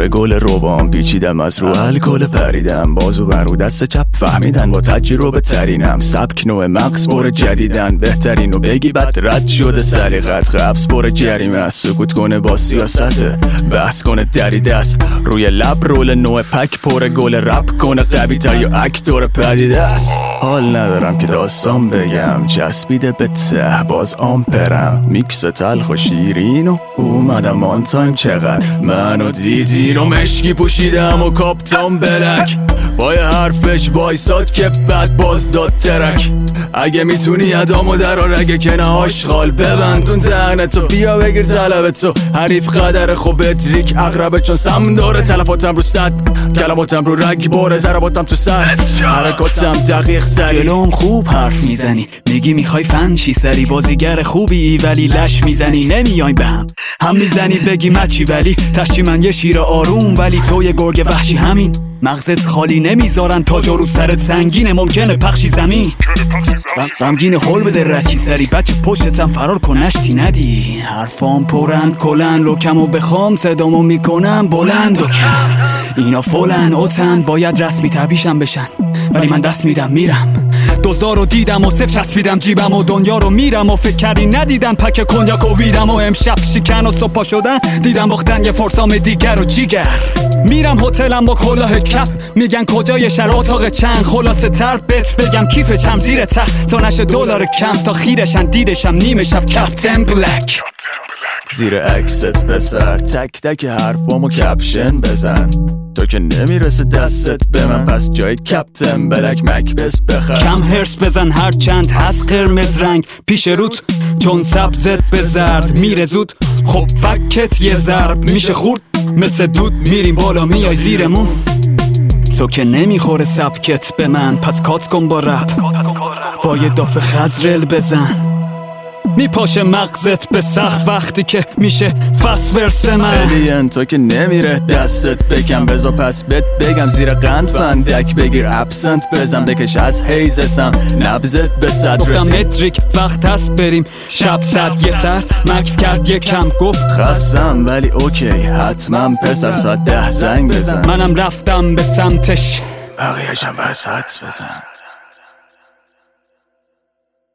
پر گل روبام پیچیدم از رو الکل پریدم بازو بر رو دست چپ فهمیدن با تجربه ترینم سبک نوع مغز بر جدیدن بهترینو بگی بعد رد شده سلیقت قبض بر جریمه است سکوت کنه با سیاست بحث کنه دری دست روی لب رول نوع پک پر گل رپ کنه قوی تر یا اکتور پدیده است حال ندارم که داستان بگم چسبیده به ته باز آمپرم میکس تلخ و شیرین و اومدم آن تایم چقدر منو دیدین و مشکی پوشیدم و کاپتان بلک با یه حرفش بایساد که بعد باز داد ترک اگه میتونی ادامو درار اگه که نه آشغال ببند تون تهنتو بیا بگیر طلبتو حریف قدر خوب تریک اقربه چون سم داره تلفاتم رو صد کلماتم رو رگ باره ضرباتم تو سر حرکاتم دقیق سری جلوم خوب حرف میزنی میگی میخوای فن چی سری بازیگر خوبی ولی لش میزنی نمیایم به هم میزنی بگی مچی ولی تشی من یه شیر آروم ولی تو یه گرگ وحشی همین مغزت خالی نمیذارن تا جارو سرت سنگینه ممکنه پخشی زمین غمگین هول بده رچی سری بچه پشتتم فرار کن نشتی ندی حرفام پرند کلن لوکم و بخوام صدامو میکنم بلند و کم اینا فولن اوتن باید رسمی تبیشم بشن ولی من دست میدم میرم دوزار رو دیدم و صف چسبیدم جیبم و دنیا رو میرم و فکر کردی ندیدن پک کنیاک و ویدم و امشب شکن و صبح شدن دیدم باختن یه فرسام دیگر و جیگر میرم هتلم با کلاه کپ میگن کجای شهر اتاق چند خلاصه تر بت بگم کیف چم زیر تخت تا نشه دلار کم تا خیرشن دیدشم نیمه شب کپتن بلک زیر عکست پسر تک تک حرفامو کپشن بزن تو که نمیرسه دستت به من پس جای کپتن بلک مکبس بخر کم هرس بزن هر چند هست قرمز رنگ پیش روت چون سبزت به زرد میره زود خب فکت یه ضرب میشه خورد مثل دود میریم بالا میای زیرمون تو که نمیخوره سبکت به من پس کات کن با رپ با یه دافه خزرل بزن میپاشه مغزت به سخت وقتی که میشه فس ورس من الین تو که نمیره دستت بکن بزا پس بهت بگم زیر قند فندک بگیر ابسنت بزن بکش از حیزسم نبزت به صد گفتم متریک وقت هست بریم شب صد یه سر مکس کرد یه کم گفت خستم ولی اوکی حتما پسر ساعت 10 زنگ بزن منم رفتم به سمتش بقیه‌شم بس حدس بزن